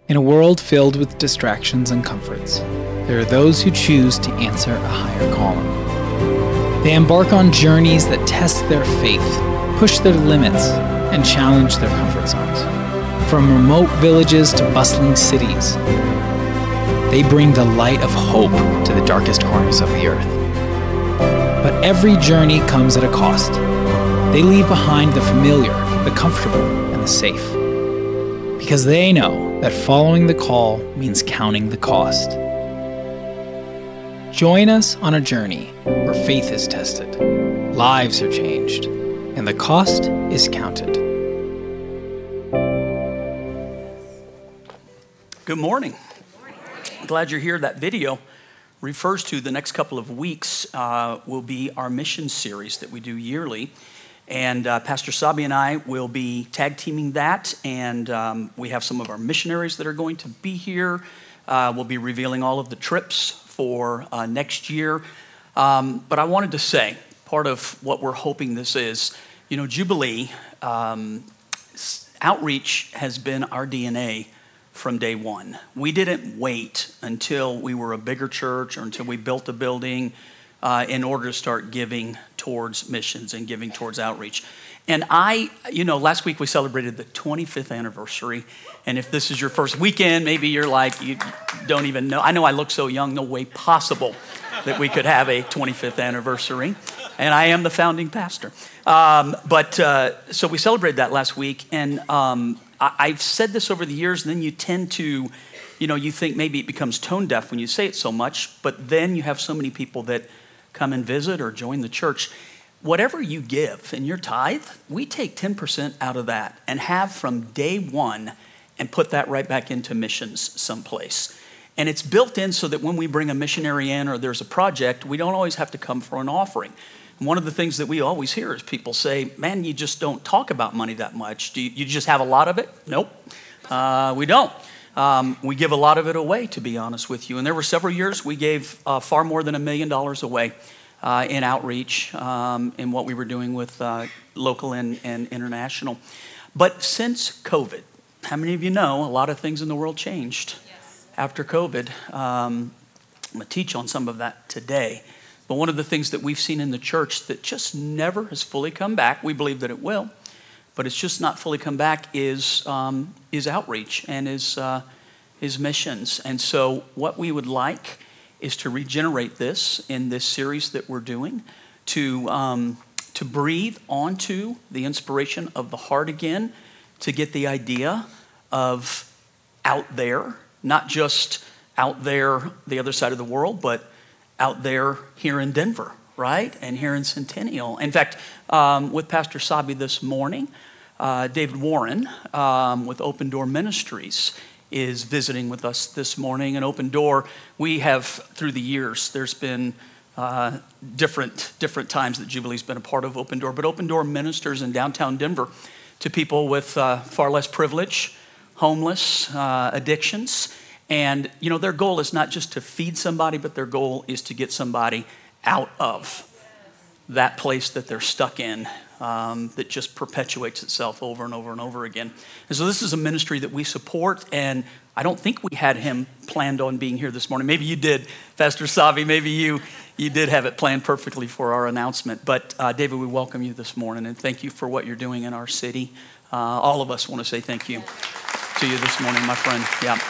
In a world filled with distractions and comforts, there are those who choose to answer a higher calling. They embark on journeys that test their faith, push their limits, and challenge their comfort zones. From remote villages to bustling cities, they bring the light of hope to the darkest corners of the earth. But every journey comes at a cost. They leave behind the familiar, the comfortable, and the safe. Because they know that following the call means counting the cost. Join us on a journey where faith is tested, lives are changed, and the cost is counted. Good morning. Glad you're here. That video refers to the next couple of weeks will be our mission series that we do yearly. And Pastor Sabi and I will be tag teaming that. And we have some of our missionaries that are going to be here. We'll be revealing all of the trips for next year. But I wanted to say, part of what we're hoping this is, Jubilee, outreach has been our DNA from day one. We didn't wait until we were a bigger church or until we built a building in order to start giving towards missions and giving towards outreach. And last week we celebrated the 25th anniversary. And if this is your first weekend, maybe you're like, you don't even know. I know I look so young, no way possible that we could have a 25th anniversary. And I am the founding pastor. So we celebrated that last week. And I've said this over the years, and then you tend to, you think maybe it becomes tone deaf when you say it so much, but then you have so many people that come and visit or join the church. Whatever you give in your tithe, we take 10% out of that and have from day one and put that right back into missions someplace. And it's built in so that when we bring a missionary in or there's a project, we don't always have to come for an offering. And one of the things that we always hear is people say, man, you just don't talk about money that much. Do you just have a lot of it? Nope, we don't. We give a lot of it away, to be honest with you. And there were several years we gave far more than $1 million away in outreach in what we were doing with local and international. But since COVID, how many of you know a lot of things in the world changed after COVID? I'm going to teach on some of that today. But one of the things that we've seen in the church that just never has fully come back, we believe that it will, but it's just not fully come back, is outreach and is missions. And so what we would like is to regenerate this in this series that we're doing, to breathe onto the inspiration of the heart again, to get the idea of out there, not just out there the other side of the world, but out there here in Denver, right? And here in Centennial. In fact, with Pastor Sabi this morning, David Warren with Open Door Ministries is visiting with us this morning. And Open Door, we have, through the years, there's been different times that Jubilee's been a part of Open Door, but Open Door ministers in downtown Denver to people with far less privilege, homeless, addictions. And, their goal is not just to feed somebody, but their goal is to get somebody out of that place that they're stuck in, that just perpetuates itself over and over and over again. And so this is a ministry that we support, and I don't think we had him planned on being here this morning. Maybe you did, Pastor Savi. Maybe you did have it planned perfectly for our announcement. But David, we welcome you this morning, and thank you for what you're doing in our city. All of us want to say thank you to you this morning, my friend. Yeah.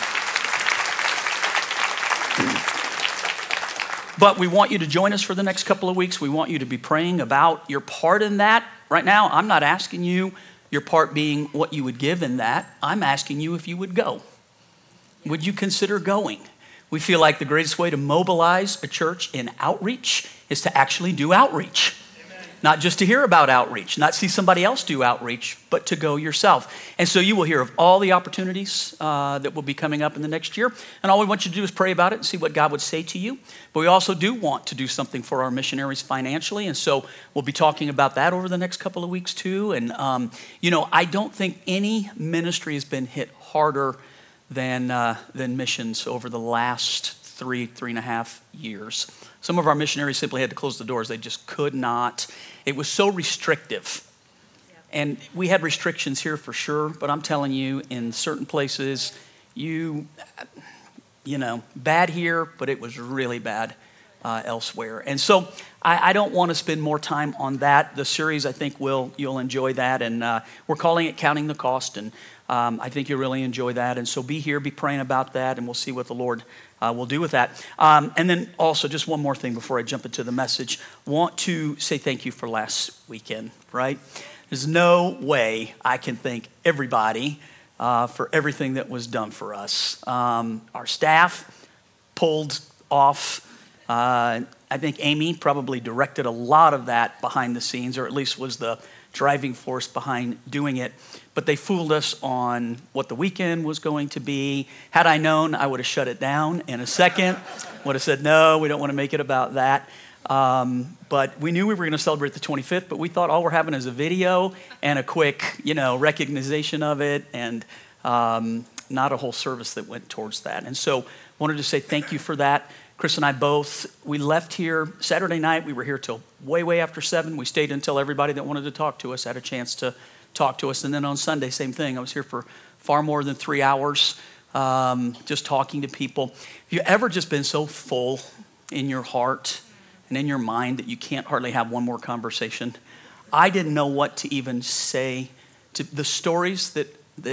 But we want you to join us for the next couple of weeks. We want you to be praying about your part in that. Right now, I'm not asking you your part being what you would give in that. I'm asking you if you would go. Would you consider going? We feel like the greatest way to mobilize a church in outreach is to actually do outreach. Not just to hear about outreach, not see somebody else do outreach, but to go yourself. And so you will hear of all the opportunities that will be coming up in the next year. And all we want you to do is pray about it and see what God would say to you. But we also do want to do something for our missionaries financially. And so we'll be talking about that over the next couple of weeks too. And, I don't think any ministry has been hit harder than missions over the last three and a half years. Some of our missionaries simply had to close the doors. They just could not. It was so restrictive. And we had restrictions here for sure, but I'm telling you, in certain places, bad here, but it was really bad elsewhere. And so I don't want to spend more time on that. The series, I think you'll enjoy that. And we're calling it Counting the Cost. And I think you'll really enjoy that. And so be here, be praying about that, and we'll see what the Lord will do with that. And then also, just one more thing before I jump into the message. Want to say thank you for last weekend, right? There's no way I can thank everybody for everything that was done for us. Our staff pulled off. I think Amy probably directed a lot of that behind the scenes, or at least was the driving force behind doing it. But they fooled us on what the weekend was going to be. Had I known, I would have shut it down in a second. Would have said, no, we don't want to make it about that. But we knew we were going to celebrate the 25th, but we thought all we're having is a video and a quick, recognition of it, and not a whole service that went towards that. And so wanted to say thank you for that. Chris and I both, we left here Saturday night. We were here till way after 7. We stayed until everybody that wanted to talk to us had a chance to talk to us. And then on Sunday, same thing. I was here for far more than 3 hours, just talking to people. Have you ever just been so full in your heart and in your mind that you can't hardly have one more conversation? I didn't know what to even say to the stories that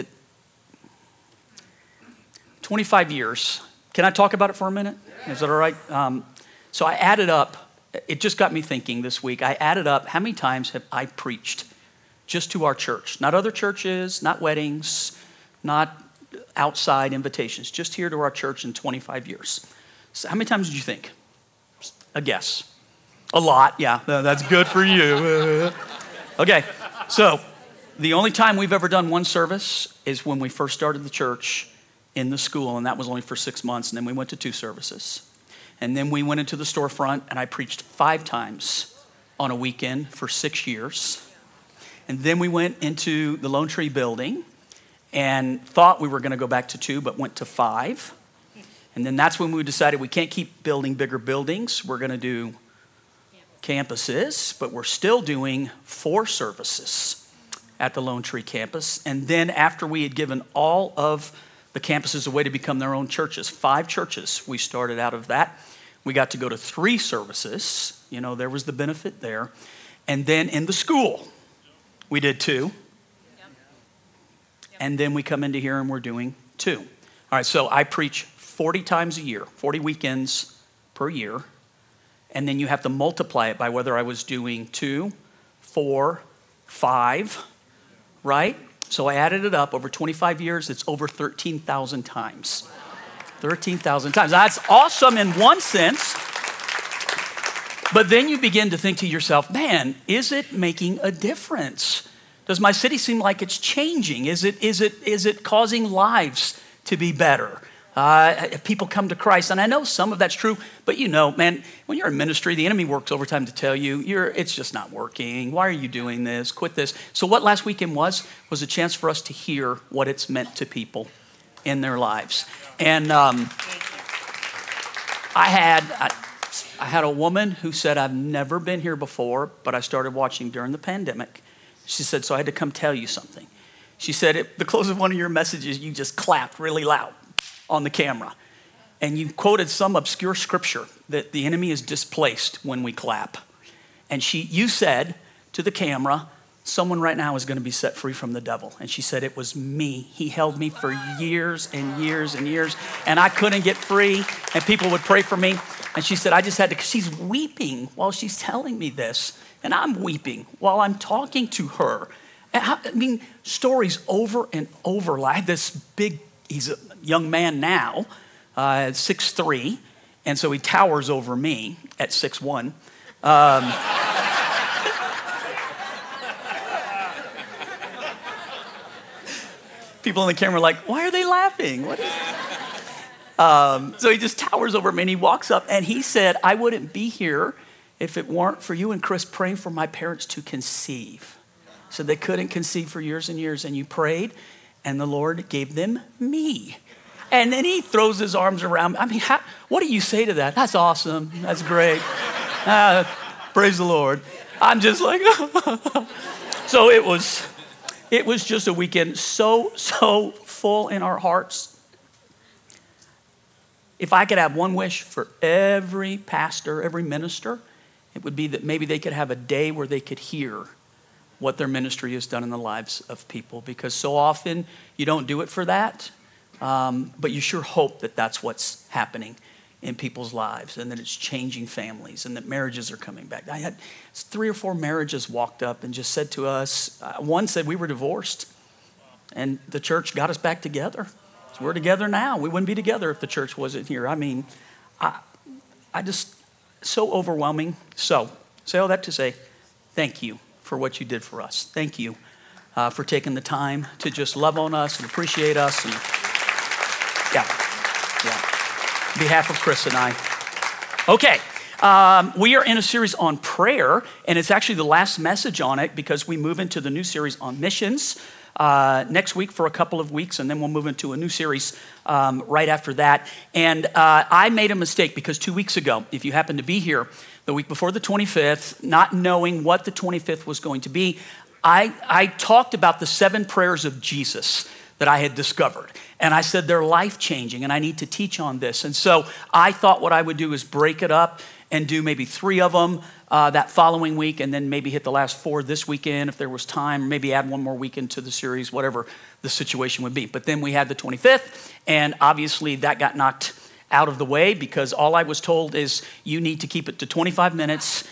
25 years. Can I talk about it for a minute? Is that all right? So I added up. It just got me thinking this week. I added up how many times have I preached just to our church. Not other churches, not weddings, not outside invitations. Just here to our church in 25 years. So how many times did you think? A guess. A lot, yeah. That's good for you. Okay, so the only time we've ever done one service is when we first started the church in the school, and that was only for 6 months, and then we went to 2 services. And then we went into the storefront, and I preached 5 times on a weekend for 6 years. And then we went into the Lone Tree building and thought we were going to go back to 2, but went to 5. And then that's when we decided we can't keep building bigger buildings. We're going to do campuses, but we're still doing 4 services at the Lone Tree campus. And then after we had given all of the campuses away to become their own churches, 5 churches, we started out of that. We got to go to 3 services. There was the benefit there. And then in the school, we did 2. And then we come into here and we're doing 2. All right, so I preach 40 times a year, 40 weekends per year. And then you have to multiply it by whether I was doing 2, 4, 5, right? So I added it up over 25 years. It's over 13,000 times. 13,000 times. That's awesome in one sense. But then you begin to think to yourself, man, is it making a difference? Does my city seem like it's changing? Is it causing lives to be better? If people come to Christ, and I know some of that's true, but man, when you're in ministry, the enemy works overtime to tell you, it's just not working. Why are you doing this? Quit this. So what last weekend was a chance for us to hear what it's meant to people in their lives. And I had a woman who said, I've never been here before, but I started watching during the pandemic. She said, so I had to come tell you something. She said, at the close of one of your messages, you just clapped really loud on the camera. And you quoted some obscure scripture that the enemy is displaced when we clap. And you said to the camera, someone right now is going to be set free from the devil. And she said, it was me. He held me for years and years and years, and I couldn't get free, and people would pray for me. And she said, I just had to, she's weeping while she's telling me this, and I'm weeping while I'm talking to her. Stories over and over. I had this he's a young man now, 6'3", and so he towers over me at 6'1". People on the camera are like, why are they laughing? What is so he just towers over me, and he walks up, and he said, I wouldn't be here if it weren't for you and Chris praying for my parents to conceive. So they couldn't conceive for years and years, and you prayed, and the Lord gave them me. And then he throws his arms around me. What do you say to that? That's awesome. That's great. Praise the Lord. I'm just like, so it was just a weekend so full in our hearts If I could have one wish for every pastor, every minister, it would be that maybe they could have a day where they could hear what their ministry has done in the lives of people. Because so often you don't do it for that, but you sure hope that that's what's happening in people's lives, and that it's changing families, and that marriages are coming back. I had 3 or 4 marriages walked up and just said to us, one said we were divorced, and the church got us back together. So we're together now. We wouldn't be together if the church wasn't here. I mean, I just, so overwhelming. So, say all that to say, thank you for what you did for us. Thank you for taking the time to just love on us and appreciate us. And yeah. On behalf of Chris and I. Okay, we are in a series on prayer, and it's actually the last message on it because we move into the new series on missions next week for a couple of weeks, and then we'll move into a new series right after that. And I made a mistake because 2 weeks ago, if you happen to be here, the week before the 25th, not knowing what the 25th was going to be, I talked about the 7 prayers of Jesus that I had discovered. And I said they're life-changing, and I need to teach on this. And so I thought what I would do is break it up and do maybe 3 of them that following week, and then maybe hit the last 4 this weekend if there was time, maybe add 1 more weekend to the series, whatever the situation would be. But then we had the 25th, and obviously that got knocked out of the way because all I was told is you need to keep it to 25 minutes.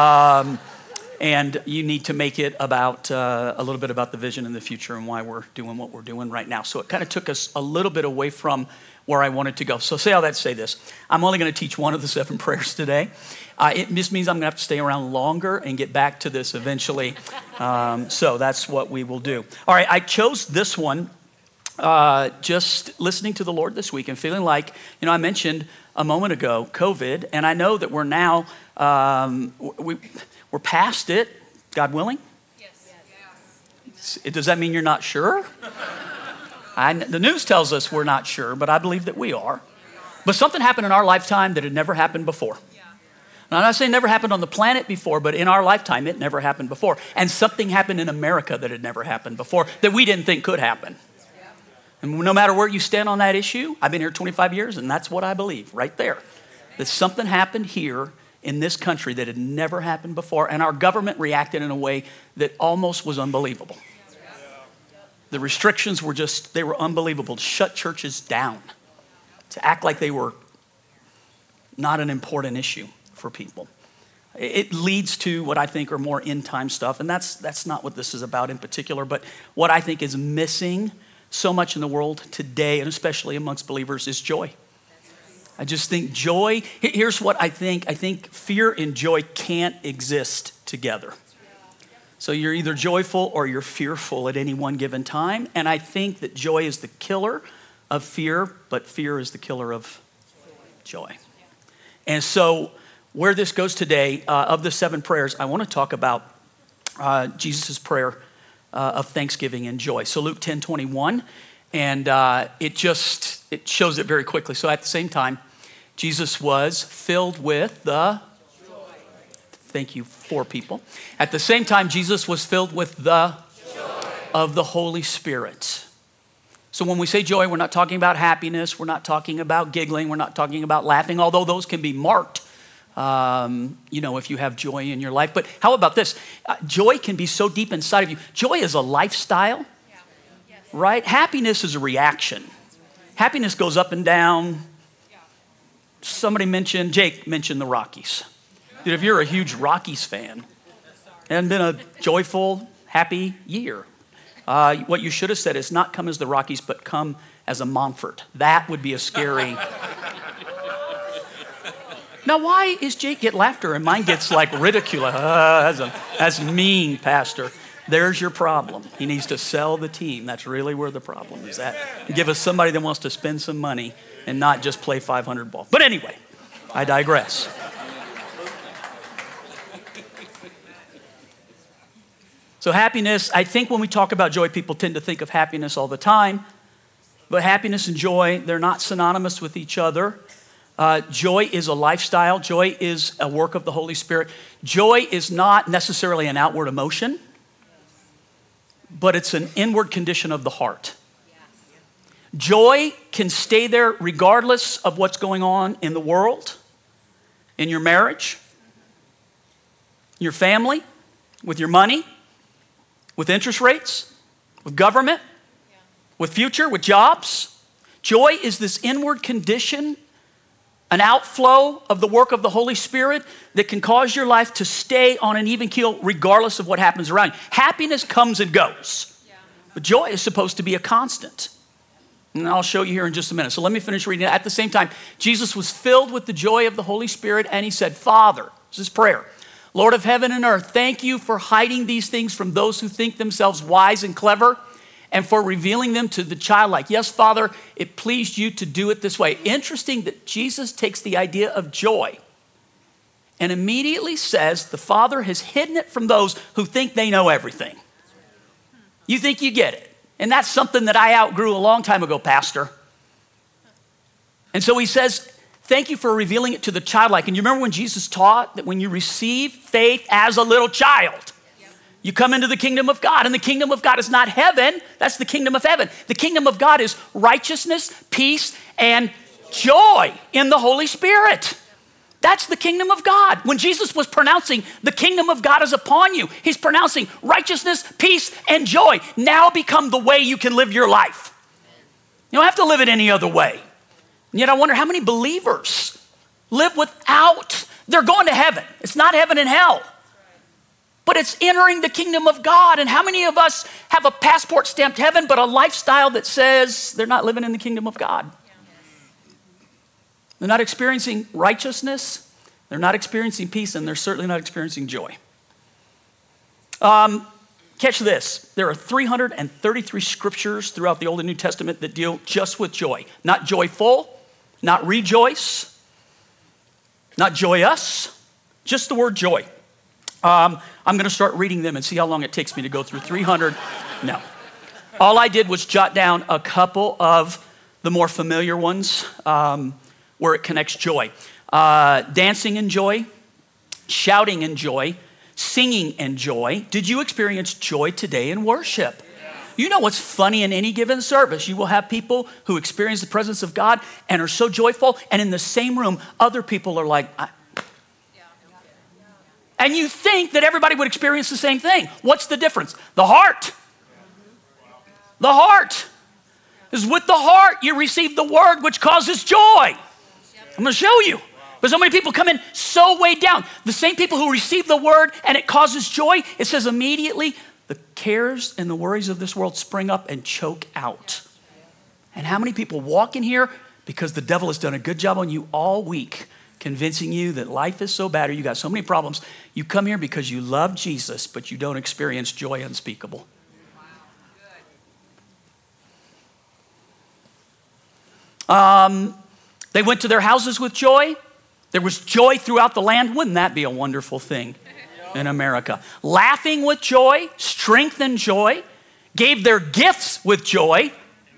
And you need to make it about a little bit about the vision in the future and why we're doing what we're doing right now. So it kind of took us a little bit away from where I wanted to go. So say all that to say this. I'm only going to teach 1 of the 7 prayers today. It just means I'm going to have to stay around longer and get back to this eventually. So that's what we will do. All right, I chose this one just listening to the Lord this week and feeling like, I mentioned a moment ago COVID, and I know that we're now, we're past it, God willing? Yes. Does that mean you're not sure? The news tells us we're not sure, but I believe that we are. But something happened in our lifetime that had never happened before. Now, I'm not saying never happened on the planet before, but in our lifetime, it never happened before. And something happened in America that had never happened before that we didn't think could happen. And no matter where you stand on that issue, I've been here 25 years, and that's what I believe right there. That something happened here in this country that had never happened before, and our government reacted in a way that almost was unbelievable. The restrictions were they were unbelievable. To shut churches down, to act like they were not an important issue for people. It leads to what I think are more end-time stuff, and that's not what this is about in particular, but what I think is missing so much in the world today, and especially amongst believers, is joy. I just think joy, here's what I think. I think fear and joy can't exist together. So you're either joyful or you're fearful at any one given time. And I think that joy is the killer of fear, but fear is the killer of joy. And so where this goes today, of the 7 prayers, I want to talk about Jesus' prayer of thanksgiving and joy. So Luke 10:21, and it shows it very quickly. So at the same time, Jesus was filled with the joy. Thank you, 4 people. At the same time, Jesus was filled with the joy of the Holy Spirit. So when we say joy, we're not talking about happiness. We're not talking about giggling. We're not talking about laughing, although those can be marked, if you have joy in your life. But how about this? Joy can be so deep inside of you. Joy is a lifestyle, right? Happiness is a reaction. Happiness goes up and down. Jake mentioned the Rockies. Dude, if you're a huge Rockies fan, it hasn't been a joyful, happy year. What you should have said is not come as the Rockies, but come as a Montfort. That would be a scary... Now, why is Jake get laughter and mine gets like ridicule? That's mean, Pastor. There's your problem. He needs to sell the team. That's really where the problem is at. Give us somebody that wants to spend some money and not just play 500 ball. But anyway, I digress. So happiness, I think when we talk about joy, people tend to think of happiness all the time. But happiness and joy, they're not synonymous with each other. Joy is a lifestyle. Joy is a work of the Holy Spirit. Joy is not necessarily an outward emotion, but it's an inward condition of the heart. Joy can stay there regardless of what's going on in the world, in your marriage, your family, with your money, with interest rates, with government, with future, with jobs. Joy is this inward condition, an outflow of the work of the Holy Spirit that can cause your life to stay on an even keel regardless of what happens around you. Happiness comes and goes, but joy is supposed to be a constant. And I'll show you here in just a minute. So let me finish reading it. At the same time, Jesus was filled with the joy of the Holy Spirit, and he said, Father, this is his prayer, Lord of heaven and earth, thank you for hiding these things from those who think themselves wise and clever, and for revealing them to the childlike. Yes, Father, it pleased you to do it this way. Interesting that Jesus takes the idea of joy and immediately says the Father has hidden it from those who think they know everything. You think you get it. And that's something that I outgrew a long time ago, Pastor. And so he says, thank you for revealing it to the childlike. And you remember when Jesus taught that when you receive faith as a little child, you come into the kingdom of God. And the kingdom of God is not heaven. That's the kingdom of heaven. The kingdom of God is righteousness, peace, and joy in the Holy Spirit. That's the kingdom of God. When Jesus was pronouncing the kingdom of God is upon you, he's pronouncing righteousness, peace, and joy now become the way you can live your life. You don't have to live it any other way. And yet I wonder how many believers live without, they're going to heaven. It's not heaven and hell, but it's entering the kingdom of God. And how many of us have a passport stamped heaven, but a lifestyle that says they're not living in the kingdom of God? They're not experiencing righteousness, they're not experiencing peace, and they're certainly not experiencing joy. Catch this. There are 333 scriptures throughout the Old and New Testament that deal just with joy. Not joyful, not rejoice, not joyous, just the word joy. I'm going to start reading them and see how long it takes me to go through 300. No. All I did was jot down a couple of the more familiar ones, where it connects joy. Dancing in joy, shouting in joy, singing in joy. Did you experience joy today in worship? You know what's funny in any given service? You will have people who experience the presence of God and are so joyful, and in the same room, other people are like, and you think that everybody would experience the same thing. What's the difference? The heart. The heart. Is with the heart you receive the word which causes joy. I'm going to show you. But so many people come in so weighed down. The same people who receive the word and it causes joy, it says immediately the cares and the worries of this world spring up and choke out. And how many people walk in here because the devil has done a good job on you all week, convincing you that life is so bad or you got so many problems. You come here because you love Jesus, but you don't experience joy unspeakable. They went to their houses with joy. There was joy throughout the land. Wouldn't that be a wonderful thing in America? Laughing with joy, strength and joy, gave their gifts with joy.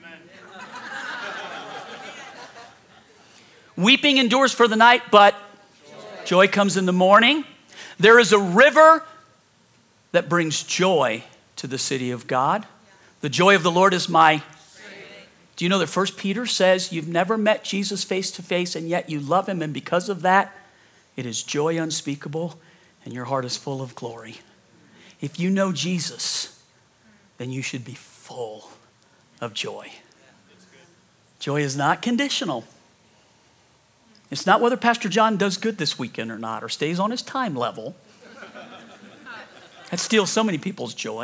Weeping endures for the night, but joy comes in the morning. There is a river that brings joy to the city of God. The joy of the Lord is my. Do you know that 1 Peter says you've never met Jesus face to face and yet you love him, and because of that, it is joy unspeakable and your heart is full of glory. If you know Jesus, then you should be full of joy. Joy is not conditional. It's not whether Pastor John does good this weekend or not, or stays on his time level. That steals so many people's joy.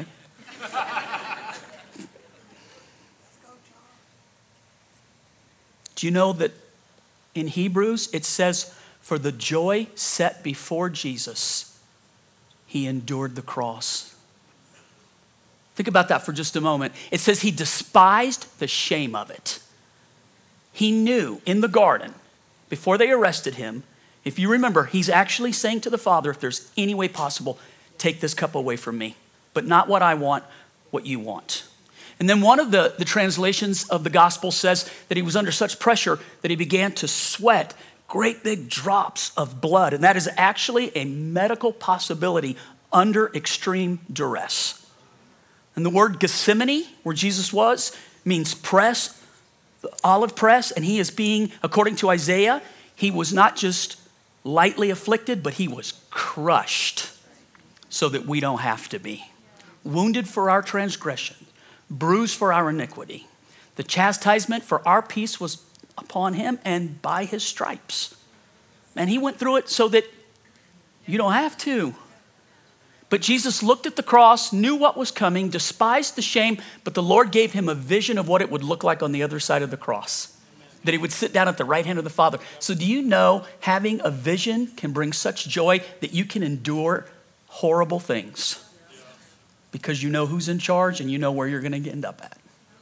Do you know that in Hebrews it says, for the joy set before Jesus, he endured the cross. Think about that for just a moment. It says he despised the shame of it. He knew in the garden, before they arrested him, if you remember, he's actually saying to the Father, if there's any way possible, take this cup away from me, but not what I want, what you want. And then one of the translations of the gospel says that he was under such pressure that he began to sweat great big drops of blood. And that is actually a medical possibility under extreme duress. And the word Gethsemane, where Jesus was, means press olive press, and he is being, according to Isaiah, he was not just lightly afflicted, but he was crushed so that we don't have to be. Wounded for our transgression, bruised for our iniquity. The chastisement for our peace was upon him, and by his stripes. And he went through it so that you don't have to. But Jesus looked at the cross, knew what was coming, despised the shame, but the Lord gave him a vision of what it would look like on the other side of the cross. That he would sit down at the right hand of the Father. So do you know having a vision can bring such joy that you can endure horrible things? Because you know who's in charge and you know where you're going to end up at.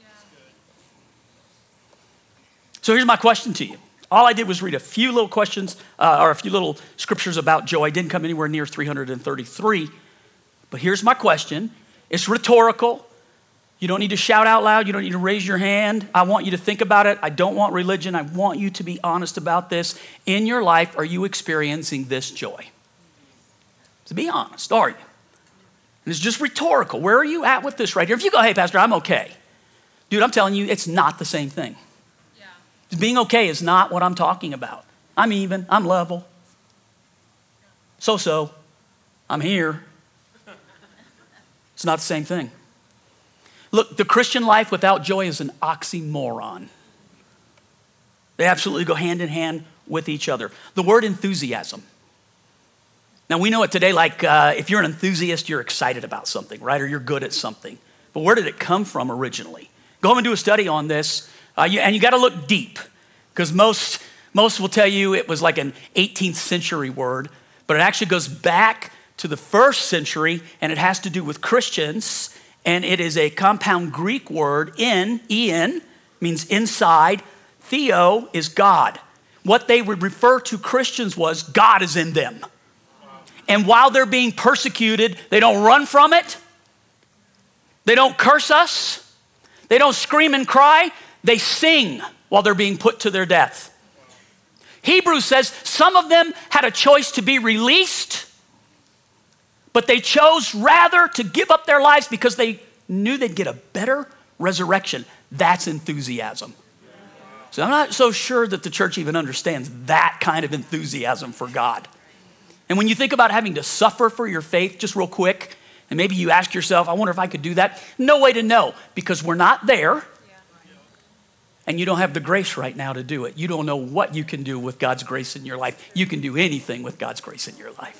So here's my question to you. All I did was read a few little questions or a few little scriptures about joy. I didn't come anywhere near 333. But here's my question. It's rhetorical. You don't need to shout out loud. You don't need to raise your hand. I want you to think about it. I don't want religion. I want you to be honest about this. In your life, are you experiencing this joy? To be honest, are you? And it's just rhetorical. Where are you at with this right here? If you go, hey, Pastor, I'm okay. Dude, I'm telling you, it's not the same thing. Yeah. Being okay is not what I'm talking about. I'm even. I'm level. So-so. I'm here. It's not the same thing. Look, the Christian life without joy is an oxymoron. They absolutely go hand in hand with each other. The word enthusiasm. Now, we know it today like if you're an enthusiast, you're excited about something, right? Or you're good at something. But where did it come from originally? Go home and do a study on this. And you got to look deep because most will tell you it was like an 18th century word, but it actually goes back to the first century, and it has to do with Christians, and it is a compound Greek word, en, means inside. Theo is God. What they would refer to Christians was God is in them. And while they're being persecuted, they don't run from it. They don't curse us. They don't scream and cry. They sing while they're being put to their death. Hebrews says some of them had a choice to be released, but they chose rather to give up their lives because they knew they'd get a better resurrection. That's enthusiasm. So I'm not so sure that the church even understands that kind of enthusiasm for God. And when you think about having to suffer for your faith, just real quick, and maybe you ask yourself, I wonder if I could do that. No way to know because we're not there. And you don't have the grace right now to do it. You don't know what you can do with God's grace in your life. You can do anything with God's grace in your life.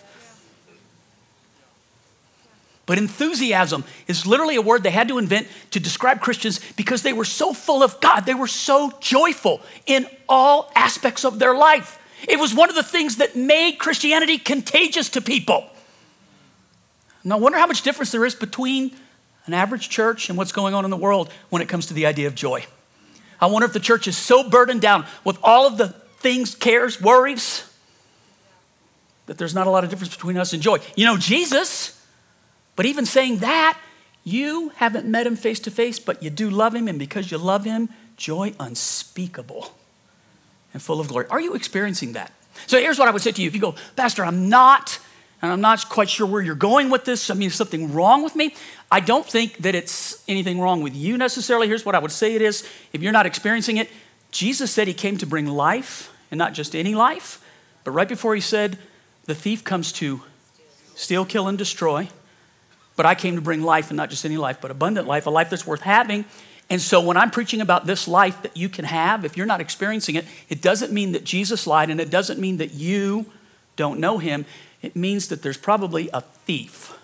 But enthusiasm is literally a word they had to invent to describe Christians because they were so full of God. They were so joyful in all aspects of their life. It was one of the things that made Christianity contagious to people. Now, I wonder how much difference there is between an average church and what's going on in the world when it comes to the idea of joy. I wonder if the church is so burdened down with all of the things, cares, worries, that there's not a lot of difference between us and joy. You know, Jesus, but even saying that, you haven't met him face to face, but you do love him, and because you love him, joy unspeakable and full of glory. Are you experiencing that? So here's what I would say to you. If you go, Pastor, I'm not quite sure where you're going with this. I mean, is something wrong with me? I don't think that it's anything wrong with you necessarily. Here's what I would say it is. If you're not experiencing it, Jesus said he came to bring life, and not just any life, but right before he said, the thief comes to steal, kill, and destroy. But I came to bring life, and not just any life, but abundant life, a life that's worth having. And so when I'm preaching about this life that you can have, if you're not experiencing it, it doesn't mean that Jesus lied, and it doesn't mean that you don't know him. It means that there's probably a thief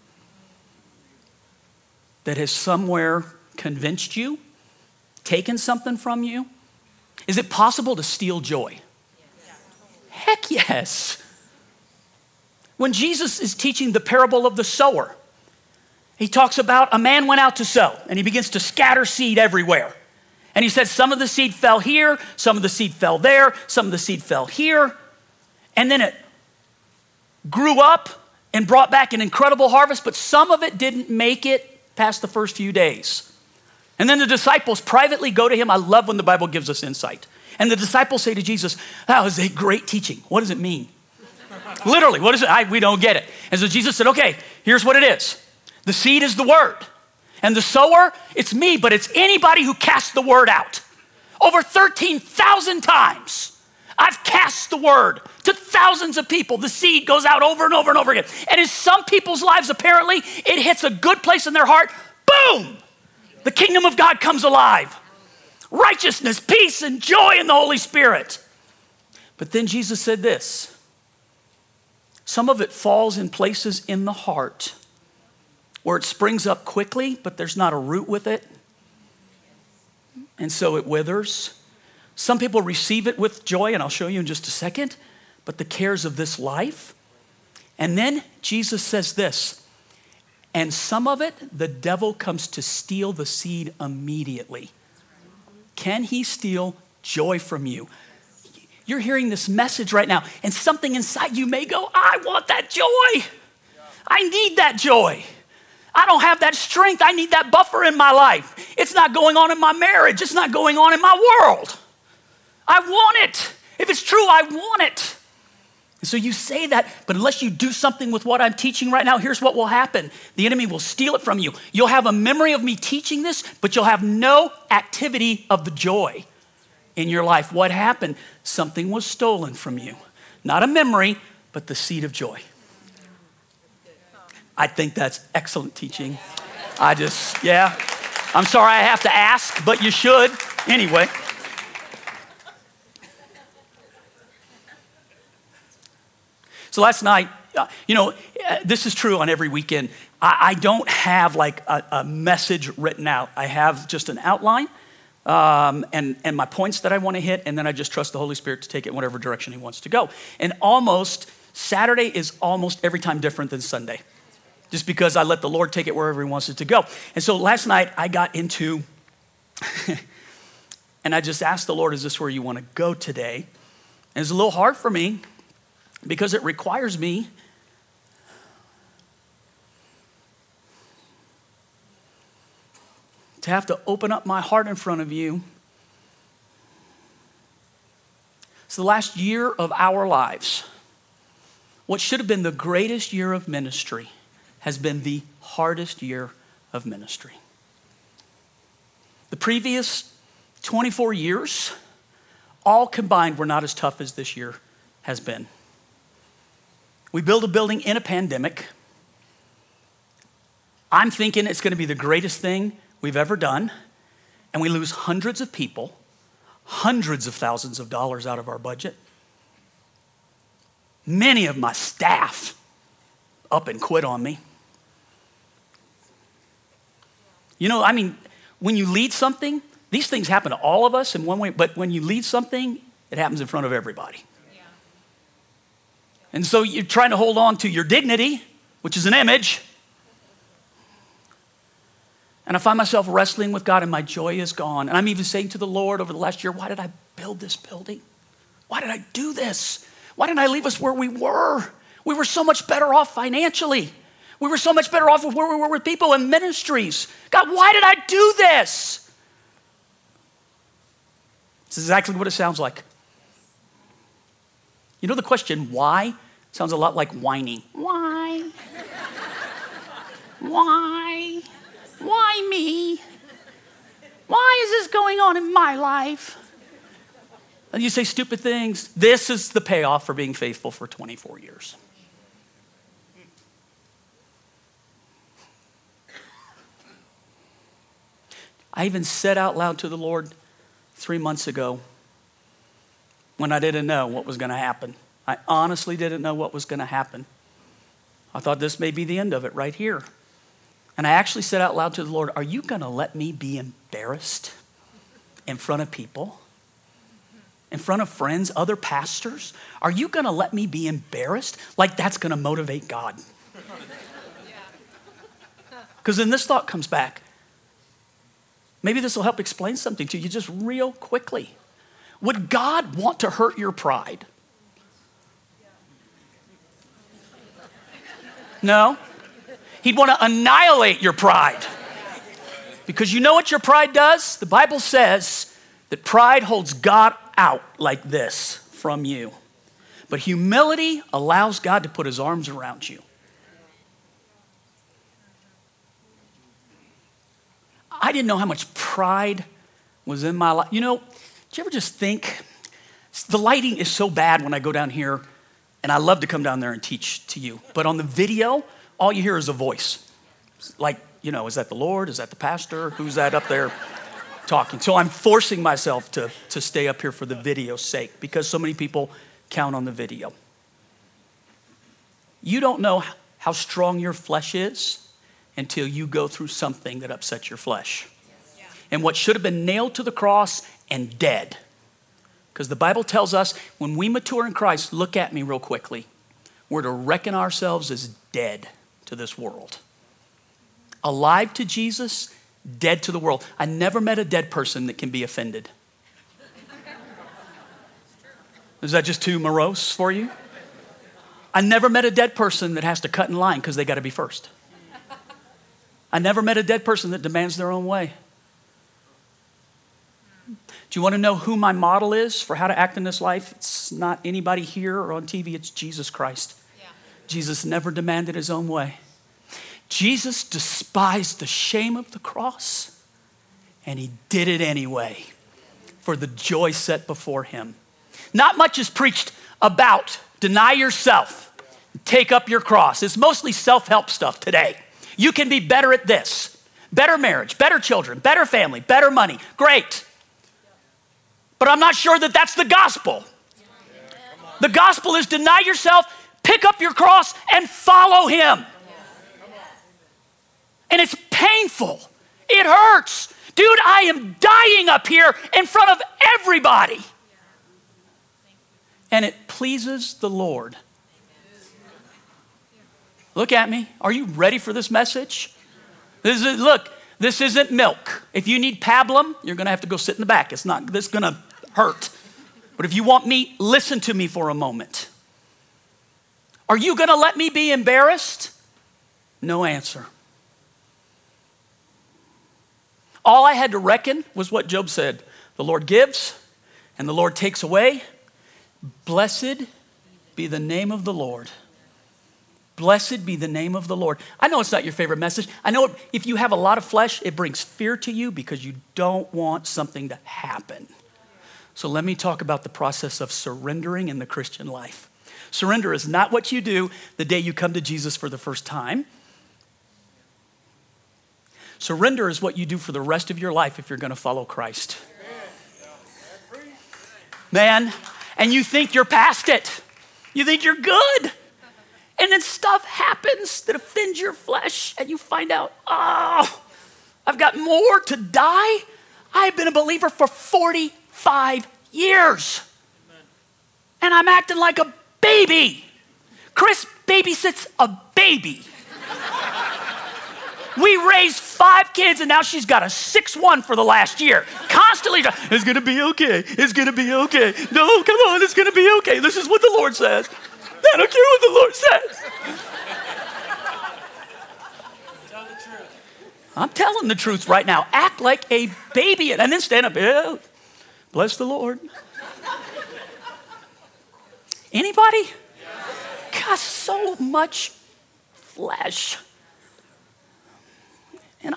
that has somewhere convinced you, taken something from you. Is it possible to steal joy? Heck yes. When Jesus is teaching the parable of the sower, he talks about a man went out to sow, and he begins to scatter seed everywhere. And he said some of the seed fell here, some of the seed fell there, some of the seed fell here. And then it grew up and brought back an incredible harvest, but some of it didn't make it past the first few days. And then the disciples privately go to him. I love when the Bible gives us insight. And the disciples say to Jesus, that was a great teaching. What does it mean? Literally, what is it? We don't get it. And so Jesus said, okay, here's what it is. The seed is the word. And the sower, it's me, but it's anybody who casts the word out. Over 13,000 times. I've cast the word to thousands of people. The seed goes out over and over and over again. And in some people's lives, apparently, it hits a good place in their heart. Boom! The kingdom of God comes alive. Righteousness, peace, and joy in the Holy Spirit. But then Jesus said this. Some of it falls in places in the heart where it springs up quickly, but there's not a root with it. And so it withers. Some people receive it with joy, and I'll show you in just a second, but the cares of this life. And then Jesus says this, and some of it, the devil comes to steal the seed immediately. Can he steal joy from you? You're hearing this message right now, and something inside you may go, I want that joy. I need that joy. I don't have that strength. I need that buffer in my life. It's not going on in my marriage. It's not going on in my world. I want it. If it's true, I want it. And so you say that, but unless you do something with what I'm teaching right now, here's what will happen. The enemy will steal it from you. You'll have a memory of me teaching this, but you'll have no activity of the joy in your life. What happened? Something was stolen from you. Not a memory, but the seed of joy. I think that's excellent teaching. I'm sorry I have to ask, but you should. Anyway. So last night, this is true on every weekend. I don't have like a message written out. I have just an outline and my points that I want to hit, and then I just trust the Holy Spirit to take it in whatever direction he wants to go. And Saturday is almost every time different than Sunday, just because I let the Lord take it wherever he wants it to go. And so last night I got into, and I just asked the Lord, is this where you want to go today? And it's a little hard for me, because it requires me to have to open up my heart in front of you. It's the last year of our lives. What should have been the greatest year of ministry has been the hardest year of ministry. The previous 24 years, all combined, were not as tough as this year has been. We built a building in a pandemic. I'm thinking it's going to be the greatest thing we've ever done. And we lose hundreds of people, hundreds of thousands of dollars out of our budget. Many of my staff up and quit on me. When you lead something, these things happen to all of us in one way, but when you lead something, it happens in front of everybody. And so you're trying to hold on to your dignity, which is an image. And I find myself wrestling with God, and my joy is gone. And I'm even saying to the Lord over the last year, why did I build this building? Why did I do this? Why didn't I leave us where we were? We were so much better off financially. We were so much better off with where we were with people and ministries. God, why did I do this? This is exactly what it sounds like. You know the question, why, sounds a lot like whining. Why? Why? Why me? Why is this going on in my life? And you say stupid things. This is the payoff for being faithful for 24 years. I even said out loud to the Lord 3 months ago, when I didn't know what was going to happen. I honestly didn't know what was going to happen. I thought this may be the end of it right here. And I actually said out loud to the Lord, are you going to let me be embarrassed in front of people? In front of friends, other pastors? Are you going to let me be embarrassed? Like that's going to motivate God. Because then this thought comes back. Maybe this will help explain something to you just real quickly. Would God want to hurt your pride? No. He'd want to annihilate your pride. Because you know what your pride does? The Bible says that pride holds God out like this from you. But humility allows God to put his arms around you. I didn't know how much pride was in my life. You know, did you ever just think, the lighting is so bad when I go down here, and I love to come down there and teach to you. But on the video, all you hear is a voice. Like, you know, is that the Lord? Is that the pastor? Who's that up there talking? So I'm forcing myself to stay up here for the video's sake because so many people count on the video. You don't know how strong your flesh is until you go through something that upsets your flesh. And what should have been nailed to the cross and dead. Because the Bible tells us when we mature in Christ, look at me real quickly, we're to reckon ourselves as dead to this world. Alive to Jesus, dead to the world. I never met a dead person that can be offended. Is that just too morose for you? I never met a dead person that has to cut in line because they got to be first. I never met a dead person that demands their own way. Do you want to know who my model is for how to act in this life? It's not anybody here or on TV, it's Jesus Christ. Yeah. Jesus never demanded his own way. Jesus despised the shame of the cross, and he did it anyway for the joy set before him. Not much is preached about deny yourself, take up your cross. It's mostly self-help stuff today. You can be better at this. Better marriage, better children, better family, better money. Great. But I'm not sure that that's the gospel. The gospel is deny yourself, pick up your cross, and follow him. And it's painful. It hurts. Dude, I am dying up here in front of everybody. And it pleases the Lord. Look at me. Are you ready for this message? Look, this isn't milk. If you need pablum, you're going to have to go sit in the back. This is going to hurt. But if you want meat, listen to me for a moment. Are you going to let me be embarrassed? No answer. All I had to reckon was what Job said. The Lord gives and the Lord takes away. Blessed be the name of the Lord. Blessed be the name of the Lord. I know it's not your favorite message. I know if you have a lot of flesh, it brings fear to you because you don't want something to happen. So let me talk about the process of surrendering in the Christian life. Surrender is not what you do the day you come to Jesus for the first time. Surrender is what you do for the rest of your life if you're going to follow Christ. Man, and you think you're past it. You think you're good. And then stuff happens that offends your flesh and you find out, oh, I've got more to die. I've been a believer for 45 years. And I'm acting like a baby. Chris babysits a baby. We raised 5 kids and now she's got a 6'1" for the last year. Constantly, it's gonna be okay. It's gonna be okay. No, come on, it's gonna be okay. This is what the Lord says. I don't care what the Lord says. Tell the truth. I'm telling the truth right now. Act like a baby and then stand up. Yeah, bless the Lord. Anybody? Got so much flesh. And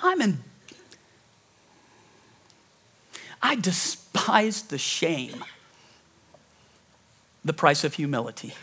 I despise the shame, the price of humility.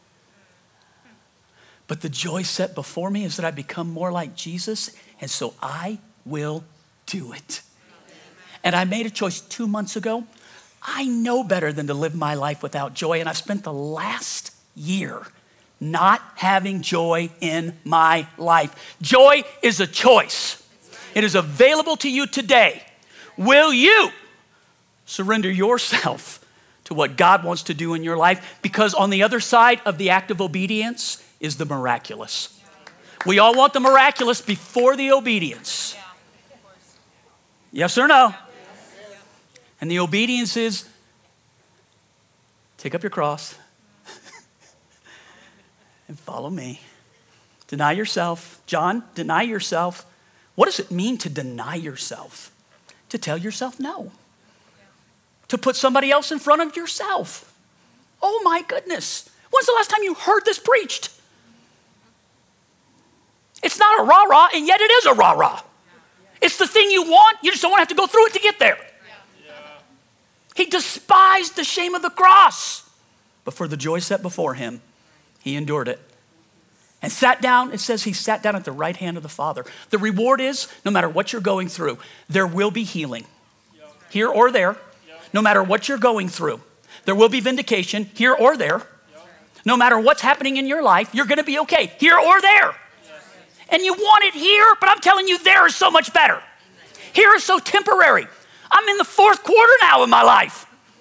But the joy set before me is that I become more like Jesus, and so I will do it. And I made a choice 2 months ago. I know better than to live my life without joy, and I've spent the last year not having joy in my life. Joy is a choice. It is available to you today. Will you surrender yourself to what God wants to do in your life? Because on the other side of the act of obedience is the miraculous. We all want the miraculous before the obedience. Yes or no? And the obedience is take up your cross and follow me. Deny yourself. John, deny yourself. What does it mean to deny yourself? To tell yourself no. To put somebody else in front of yourself. Oh my goodness. When's the last time you heard this preached? It's not a rah-rah, and yet it is a rah-rah. It's the thing you want, you just don't want to have to go through it to get there. He despised the shame of the cross. But for the joy set before him, he endured it. And sat down, it says he sat down at the right hand of the Father. The reward is, no matter what you're going through, there will be healing. Here or there. No matter what you're going through, there will be vindication here or there. No matter what's happening in your life, you're going to be okay here or there. And you want it here, but I'm telling you, there is so much better. Here is so temporary. I'm in the fourth quarter now of my life.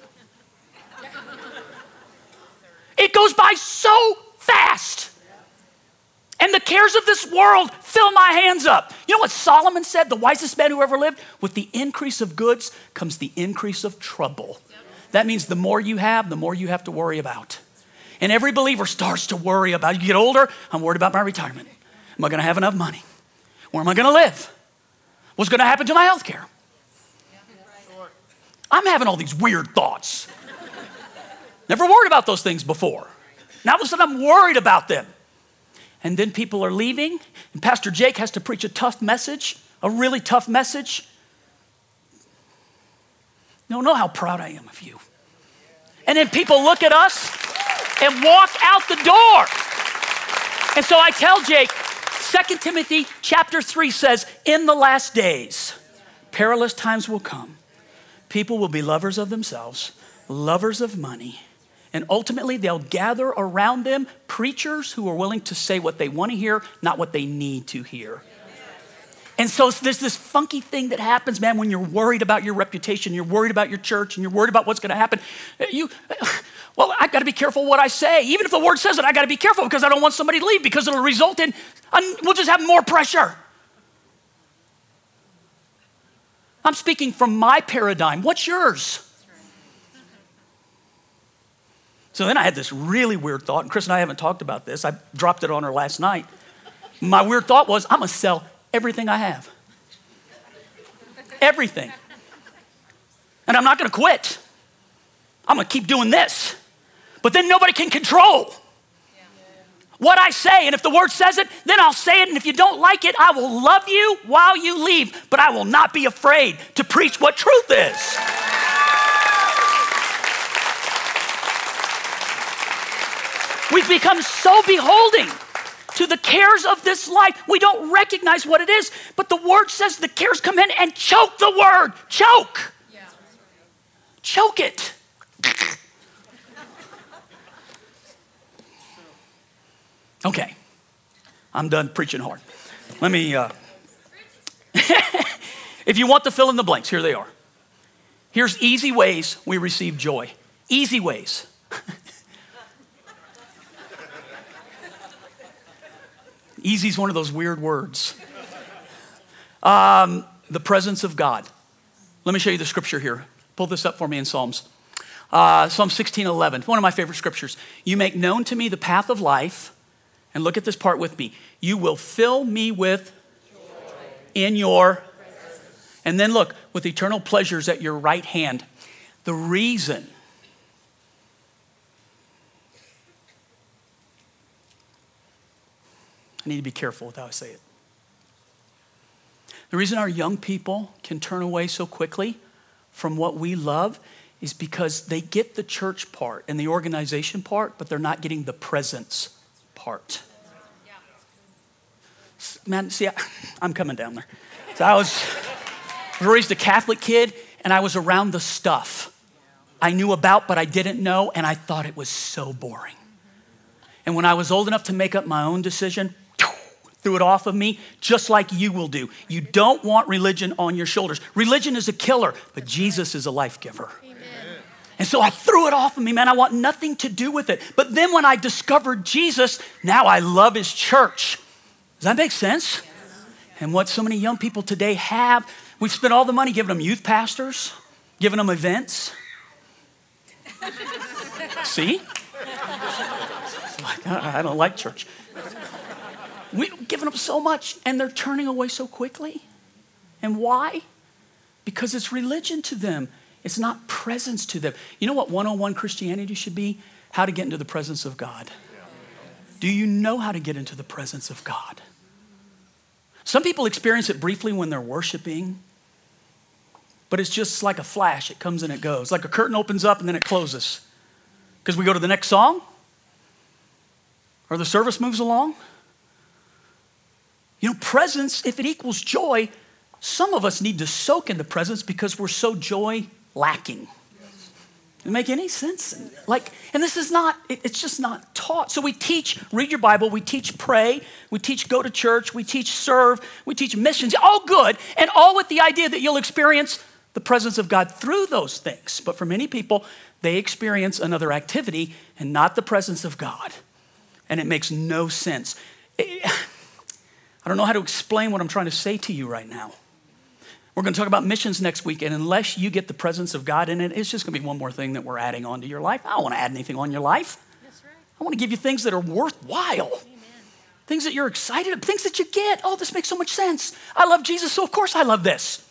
It goes by so fast. And the cares of this world fill my hands up. You know what Solomon said, the wisest man who ever lived? With the increase of goods comes the increase of trouble. That means the more you have, the more you have to worry about. And every believer starts to worry about, you get older, I'm worried about my retirement. Am I going to have enough money? Where am I going to live? What's going to happen to my health care? I'm having all these weird thoughts. Never worried about those things before. Now all of a sudden I'm worried about them. And then people are leaving, and Pastor Jake has to preach a tough message, a really tough message. You don't know how proud I am of you. And then people look at us and walk out the door. And so I tell Jake, 2 Timothy chapter 3 says, in the last days, perilous times will come. People will be lovers of themselves, lovers of money, and ultimately they'll gather around them preachers who are willing to say what they want to hear, not what they need to hear. And so there's this funky thing that happens, man, when you're worried about your reputation, you're worried about your church, and you're worried about what's going to happen. I've got to be careful what I say. Even if the word says it, I got to be careful because I don't want somebody to leave because it'll result in, we'll just have more pressure. I'm speaking from my paradigm. What's yours? So then I had this really weird thought, and Chris and I haven't talked about this. I dropped it on her last night. My weird thought was, I'm going to sell everything I have. Everything. And I'm not going to quit. I'm going to keep doing this. But then nobody can control what I say. And if the word says it, then I'll say it. And if you don't like it, I will love you while you leave. But I will not be afraid to preach what truth is. We've become so beholden to the cares of this life. We don't recognize what it is, but the word says the cares come in and choke the word. Choke. Yeah. Choke it. Okay, I'm done preaching hard. Let me, if you want to fill in the blanks, here they are. Here's easy ways we receive joy. Easy ways. Easy is one of those weird words. The presence of God. Let me show you the scripture here. Pull this up for me in Psalms. Psalm 16:11, one of my favorite scriptures. You make known to me the path of life. And look at this part with me. You will fill me with joy in your presence. And then look, with eternal pleasures at your right hand. The reason I need to be careful with how I say it. The reason our young people can turn away so quickly from what we love is because they get the church part and the organization part, but they're not getting the presence part. Man, see, I'm coming down there. So I was raised a Catholic kid, and I was around the stuff I knew about, but I didn't know, and I thought it was so boring. And when I was old enough to make up my own decision, threw it off of me, just like you will do. You don't want religion on your shoulders. Religion is a killer, but Jesus is a life giver. Amen. And so I threw it off of me, man. I want nothing to do with it. But then when I discovered Jesus, now I love his church. Does that make sense? Yes. And what so many young people today have, we've spent all the money giving them youth pastors, giving them events. See? I don't like church. We've given them so much, and they're turning away so quickly. And why? Because it's religion to them. It's not presence to them. You know what 101 Christianity should be? How to get into the presence of God. Do you know how to get into the presence of God? Some people experience it briefly when they're worshiping. but it's just like a flash. It comes and it goes. Like a curtain opens up and then it closes. Because we go to the next song, or the service moves along. You know, presence, if it equals joy, some of us need to soak in the presence because we're so joy lacking. Does it make any sense? And this is not, it's just not taught. So we teach, read your Bible, we teach pray, we teach go to church, we teach serve, we teach missions, all good, and all with the idea that you'll experience the presence of God through those things. But for many people, they experience another activity and not the presence of God. And it makes no sense. I don't know how to explain what I'm trying to say to you right now. We're going to talk about missions next week, and unless you get the presence of God in it, it's just going to be one more thing that we're adding on to your life. I don't want to add anything on your life. That's right. I want to give you things that are worthwhile. Amen. Things that you're excited about, things that you get. Oh, this makes so much sense. I love Jesus, so of course I love this.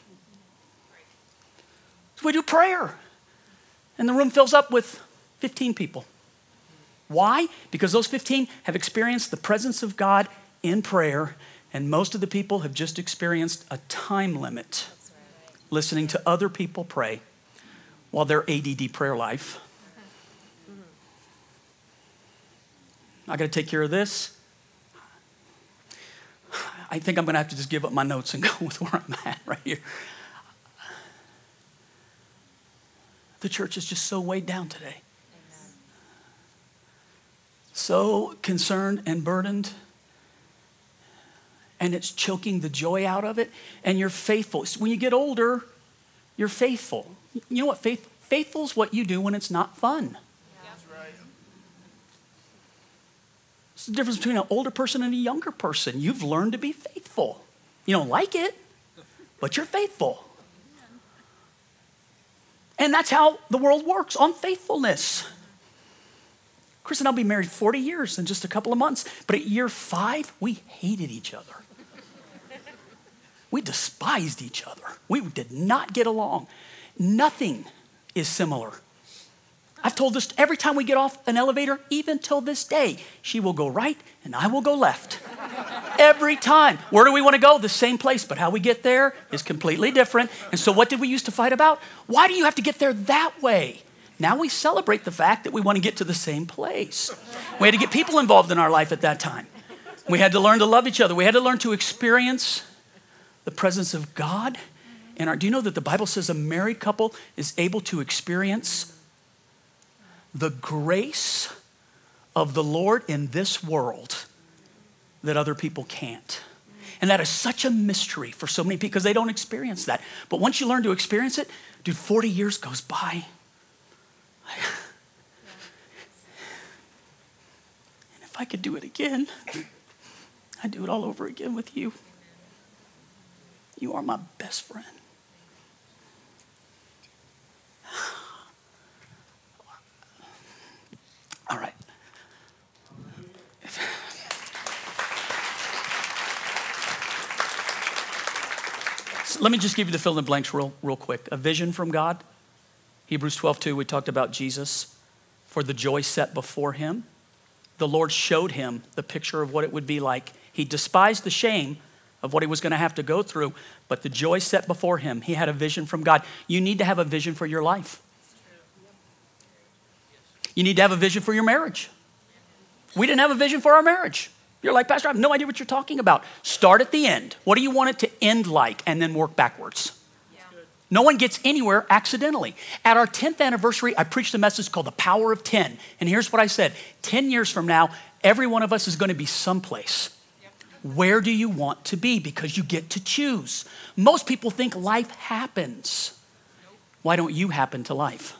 So we do prayer, and the room fills up with 15 people. Why? Because those 15 have experienced the presence of God in prayer, and most of the people have just experienced a time limit listening to other people pray while their ADD prayer life. I got to take care of this. I think I'm going to have to just give up my notes and go with where I'm at right here. The church is just so weighed down today. So concerned and burdened. And it's choking the joy out of it. And you're faithful. When you get older, you're faithful. You know what? Faithful is what you do when it's not fun. That's right. It's the difference between an older person and a younger person. You've learned to be faithful. You don't like it, but you're faithful. And that's how the world works, on faithfulness. Chris and I will be married 40 years in just a couple of months. But at year 5, we hated each other. We despised each other. We did not get along. Nothing is similar. I've told this every time we get off an elevator, even till this day. She will go right and I will go left. Every time. Where do we want to go? The same place, but how we get there is completely different. And so what did we used to fight about? Why do you have to get there that way? Now we celebrate the fact that we want to get to the same place. We had to get people involved in our life at that time. We had to learn to love each other. We had to learn to experience the presence of God. And do you know that the Bible says a married couple is able to experience the grace of the Lord in this world that other people can't? And that is such a mystery for so many people because they don't experience that. But once you learn to experience it, dude, 40 years goes by. And if I could do it again, I'd do it all over again with you. You are my best friend. All right. So let me just give you the fill in the blanks real quick. A vision from God. Hebrews 12:2, we talked about Jesus. For the joy set before him, the Lord showed him the picture of what it would be like. He despised the shame of what he was going to have to go through, but the joy set before him, he had a vision from God. You need to have a vision for your life. You need to have a vision for your marriage. We didn't have a vision for our marriage. You're like, Pastor, I have no idea what you're talking about. Start at the end. What do you want it to end like? And then work backwards. No one gets anywhere accidentally. At our 10th anniversary, I preached a message called The Power of 10. And here's what I said. 10 years from now, every one of us is going to be someplace. Where do you want to be? Because you get to choose. Most people think life happens. Why don't you happen to life?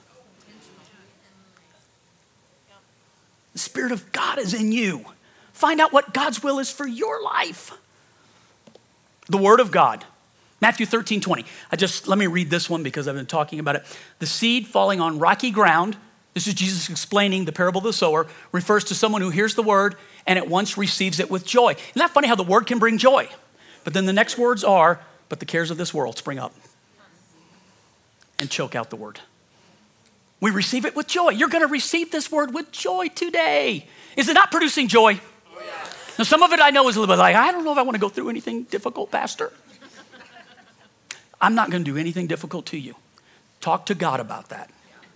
The Spirit of God is in you. Find out what God's will is for your life. The Word of God. Matthew 13:20. Let me read this one because I've been talking about it. The seed falling on rocky ground, this is Jesus explaining the parable of the sower, refers to someone who hears the word and at once receives it with joy. Isn't that funny how the word can bring joy? But then the next words are, but the cares of this world spring up and choke out the word. We receive it with joy. You're going to receive this word with joy today. Is it not producing joy? Oh, yeah. Now, some of it I know is a little bit like, I don't know if I want to go through anything difficult, Pastor. I'm not going to do anything difficult to you. Talk to God about that.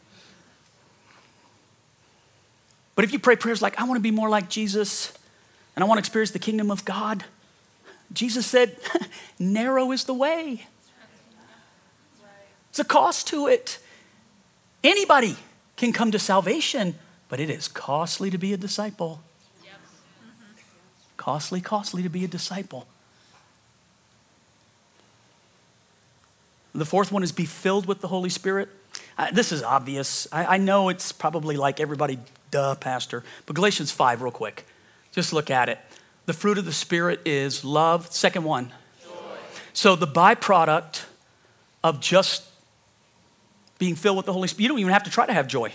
But if you pray prayers like, I want to be more like Jesus and I want to experience the kingdom of God, Jesus said, narrow is the way. It's a cost to it. Anybody can come to salvation, but it is costly to be a disciple. Costly to be a disciple. The fourth one is be filled with the Holy Spirit. This is obvious. I know it's probably like everybody, duh, pastor. But Galatians 5 real quick. Just look at it. The fruit of the Spirit is love. Second one. Joy. So the byproduct of just being filled with the Holy Spirit, you don't even have to try to have joy.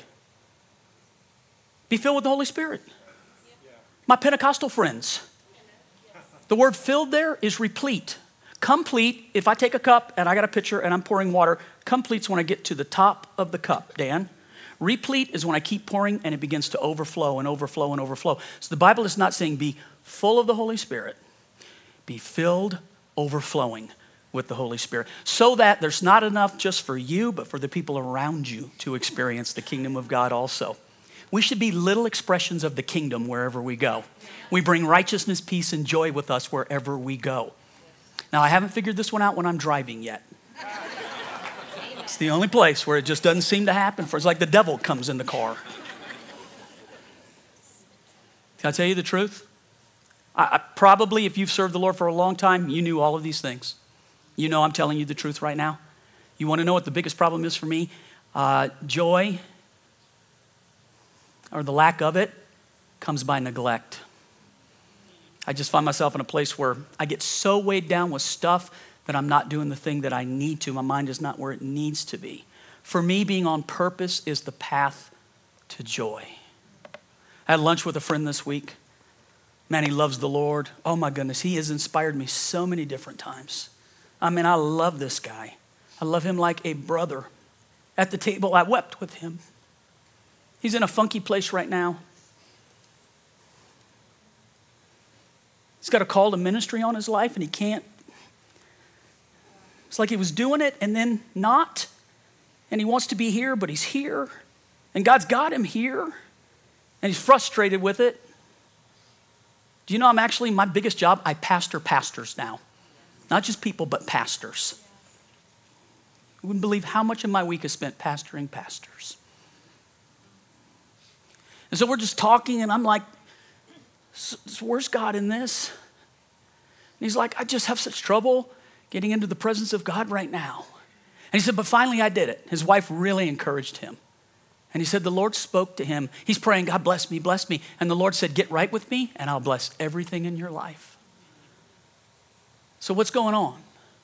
Be filled with the Holy Spirit. My Pentecostal friends, the word filled there is replete. Complete, if I take a cup and I got a pitcher and I'm pouring water, complete's when I get to the top of the cup, Dan. Replete is when I keep pouring and it begins to overflow and overflow and overflow. So the Bible is not saying be full of the Holy Spirit. Be filled, overflowing with the Holy Spirit. So that there's not enough just for you, but for the people around you to experience the kingdom of God also. We should be little expressions of the kingdom wherever we go. We bring righteousness, peace, and joy with us wherever we go. Now, I haven't figured this one out when I'm driving yet. It's the only place where it just doesn't seem to happen. It's like the devil comes in the car. Can I tell you the truth? I probably, if you've served the Lord for a long time, you knew all of these things. You know I'm telling you the truth right now. You want to know what the biggest problem is for me? Joy, or the lack of it, comes by neglect. I just find myself in a place where I get so weighed down with stuff that I'm not doing the thing that I need to. My mind is not where it needs to be. For me, being on purpose is the path to joy. I had lunch with a friend this week. Man, he loves the Lord. Oh my goodness, he has inspired me so many different times. I mean, I love this guy. I love him like a brother. At the table, I wept with him. He's in a funky place right now. He's got a call to ministry on his life and he can't. It's like he was doing it and then not. And he wants to be here, but he's here. And God's got him here. And he's frustrated with it. Do you know my biggest job, I pastor pastors now. Not just people, but pastors. You wouldn't believe how much of my week is spent pastoring pastors. And so we're just talking and I'm like, so where's God in this? And he's like, I just have such trouble getting into the presence of God right now. And he said, but finally I did it. His wife really encouraged him. And he said, the Lord spoke to him. He's praying, God bless me, bless me. And the Lord said, get right with me and I'll bless everything in your life. So what's going on?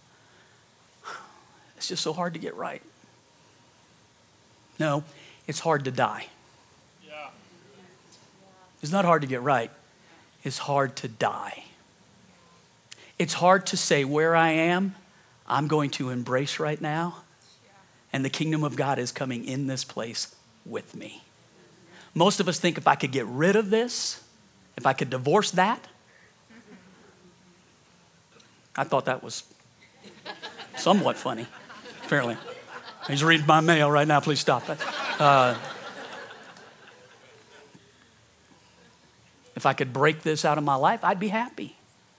It's just so hard to get right. No, it's hard to die. It's not hard to get right. It's hard to die. It's hard to say where I am, I'm going to embrace right now. And the kingdom of God is coming in this place with me. Most of us think if I could get rid of this, if I could divorce that. I thought that was somewhat funny, apparently. He's reading my mail right now, please stop it. If I could break this out of my life, I'd be happy.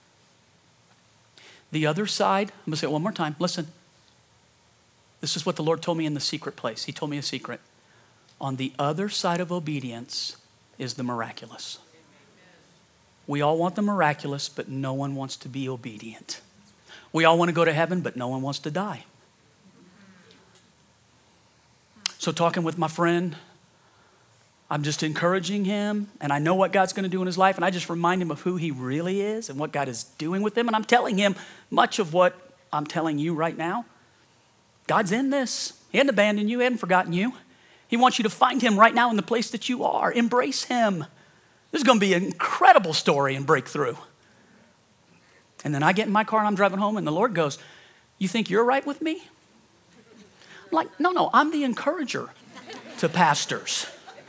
The other side, I'm going to say it one more time. Listen. This is what the Lord told me in the secret place. He told me a secret. On the other side of obedience is the miraculous. We all want the miraculous, but no one wants to be obedient. We all want to go to heaven, but no one wants to die. So talking with my friend, I'm just encouraging him, and I know what God's going to do in his life, and I just remind him of who he really is and what God is doing with him, and I'm telling him much of what I'm telling you right now. God's in this. He hadn't abandoned you. He hadn't forgotten you. He wants you to find him right now in the place that you are. Embrace him. This is going to be an incredible story and breakthrough. And then I get in my car and I'm driving home, and the Lord goes, you think you're right with me? I'm like, no, I'm the encourager to pastors.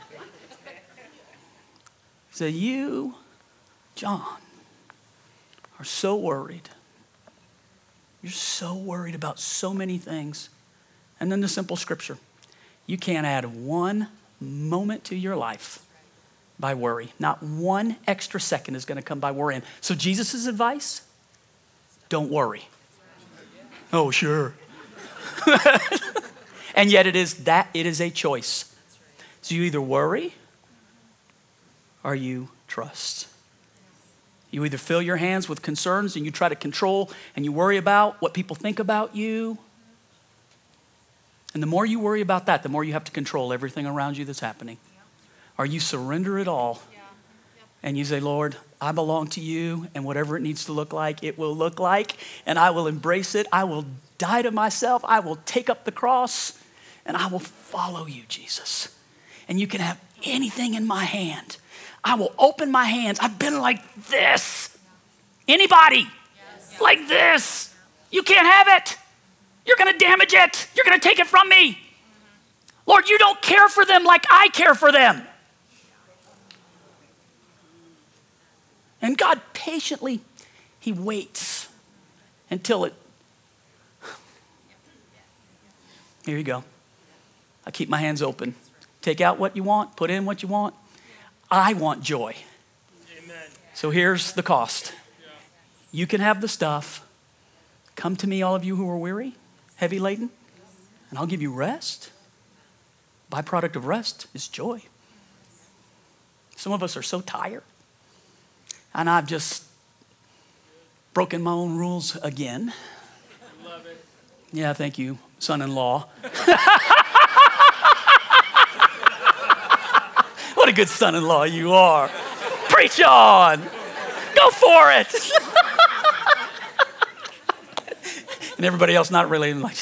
So you, John, are so worried You're so worried about so many things. And then the simple scripture. You can't add one moment to your life by worry. Not one extra second is going to come by worrying. So Jesus' advice, don't worry. Oh, sure. And yet it is a choice. So you either worry or you trust. You either fill your hands with concerns and you try to control and you worry about what people think about you. And the more you worry about that, the more you have to control everything around you that's happening. Or you surrender it all and you say, Lord, I belong to you, and whatever it needs to look like, it will look like, and I will embrace it. I will die to myself. I will take up the cross, and I will follow you, Jesus. And you can have anything in my hand. I will open my hands. I've been like this. Anybody? Yes. Like this. You can't have it. You're going to damage it. You're going to take it from me. Lord, you don't care for them like I care for them. And God patiently, he waits until it. Here you go. I keep my hands open. Take out what you want, put in what you want. I want joy. Amen. So here's the cost. You can have the stuff. Come to me, all of you who are weary, heavy laden, and I'll give you rest. Byproduct of rest is joy. Some of us are so tired. And I've just broken my own rules again. Love it. Yeah, thank you, son-in-law. What a good son-in-law you are. Preach on. Go for it. And everybody else not really like,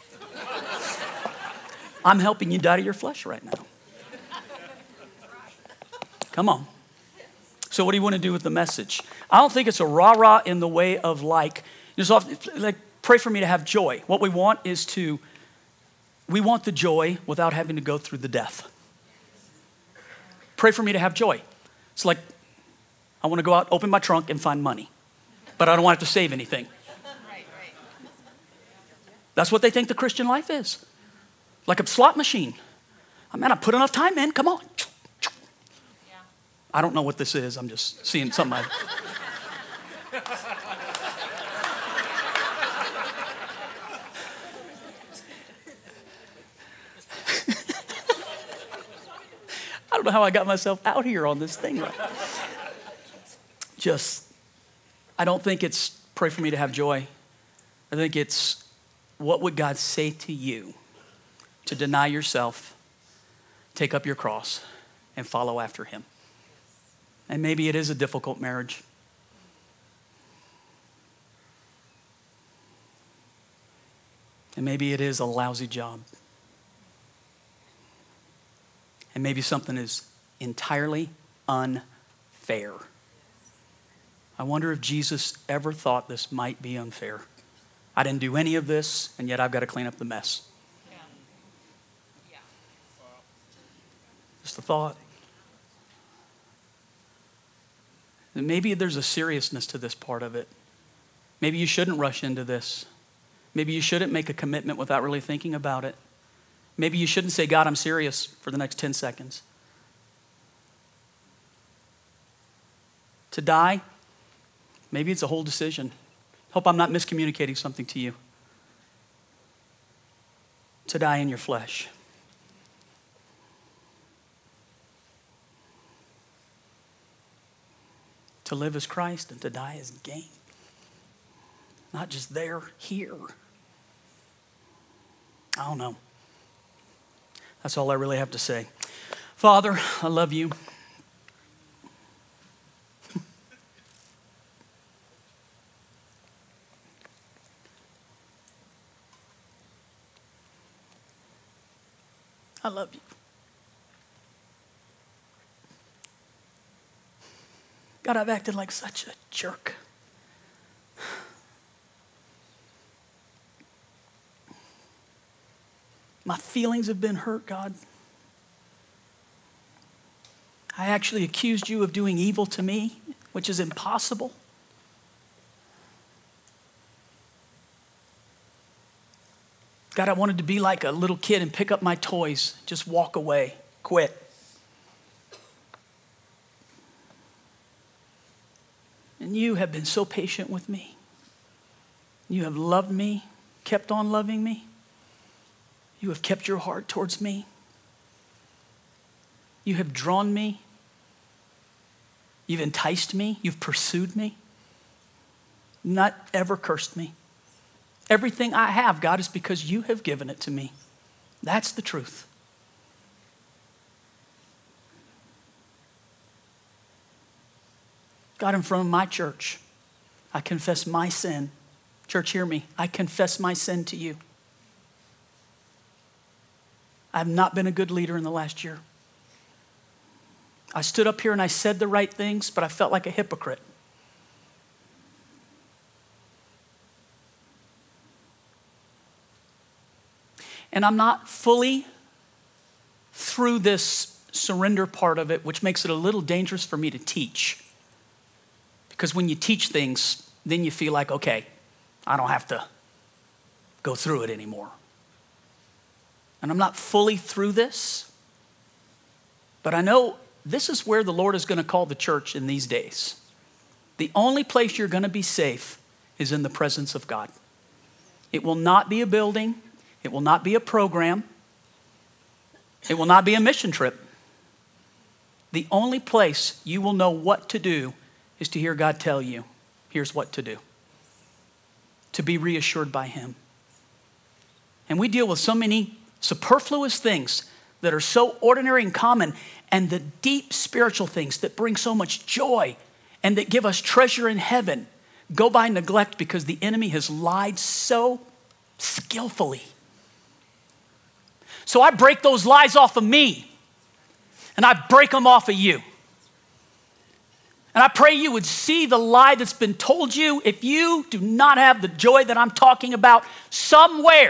I'm helping you die to your flesh right now. Come on. So what do you want to do with the message? I don't think it's a rah-rah in the way of like pray for me to have joy. What we want is we want the joy without having to go through the death. Pray for me to have joy. It's like, I want to go out, open my trunk and find money, but I don't want to have to save anything. That's what they think the Christian life is. Like a slot machine. I put enough time in, come on. I don't know what this is. I'm just seeing something. I don't know how I got myself out here on this thing. I don't think it's pray for me to have joy. I think it's what would God say to you to deny yourself, take up your cross, and follow after him. And maybe it is a difficult marriage. And maybe it is a lousy job. And maybe something is entirely unfair. I wonder if Jesus ever thought this might be unfair. I didn't do any of this, and yet I've got to clean up the mess. Yeah. Just a thought. And maybe there's a seriousness to this part of it. Maybe you shouldn't rush into this. Maybe you shouldn't make a commitment without really thinking about it. Maybe you shouldn't say, God, I'm serious for the next 10 seconds. To die, maybe it's a whole decision. Hope I'm not miscommunicating something to you. To die in your flesh. To live as Christ and to die as gain. Not just there, here. I don't know. That's all I really have to say. Father, I love you. I love you. God, I've acted like such a jerk. My feelings have been hurt, God. I actually accused you of doing evil to me, which is impossible. God, I wanted to be like a little kid and pick up my toys, just walk away, quit. And you have been so patient with me. You have loved me, kept on loving me. You have kept your heart towards me. You have drawn me. You've enticed me. You've pursued me. Not ever cursed me. Everything I have, God, is because you have given it to me. That's the truth. God, in front of my church, I confess my sin. Church, hear me. I confess my sin to you. I have not been a good leader in the last year. I stood up here and I said the right things, but I felt like a hypocrite. And I'm not fully through this surrender part of it, which makes it a little dangerous for me to teach. Because when you teach things, then you feel like, okay, I don't have to go through it anymore. And I'm not fully through this, but I know this is where the Lord is going to call the church in these days. The only place you're going to be safe is in the presence of God. It will not be a building. It will not be a program. It will not be a mission trip. The only place you will know what to do is to hear God tell you, here's what to do. To be reassured by him. And we deal with so many superfluous things that are so ordinary and common, and the deep spiritual things that bring so much joy and that give us treasure in heaven go by neglect because the enemy has lied so skillfully. So I break those lies off of me, and I break them off of you. And I pray you would see the lie that's been told you. If you do not have the joy that I'm talking about, somewhere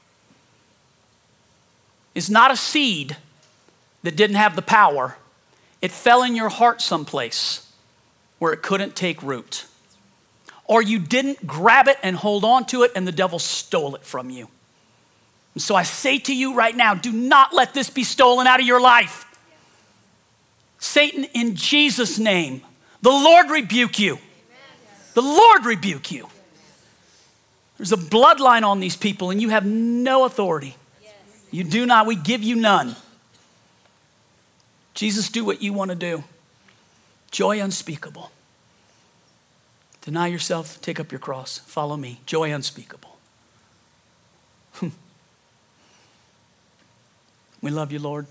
is not a seed that didn't have the power. It fell in your heart someplace where it couldn't take root. Or you didn't grab it and hold on to it, and the devil stole it from you. And so I say to you right now, do not let this be stolen out of your life. Satan, in Jesus' name, the Lord rebuke you. The Lord rebuke you. There's a bloodline on these people, and you have no authority. You do not. We give you none. Jesus, do what you want to do. Joy unspeakable. Deny yourself, take up your cross, follow me. Joy unspeakable. We love you, Lord.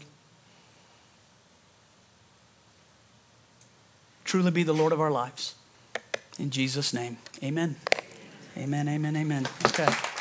Truly be the Lord of our lives. In Jesus' name, amen. Amen, amen, amen. Okay.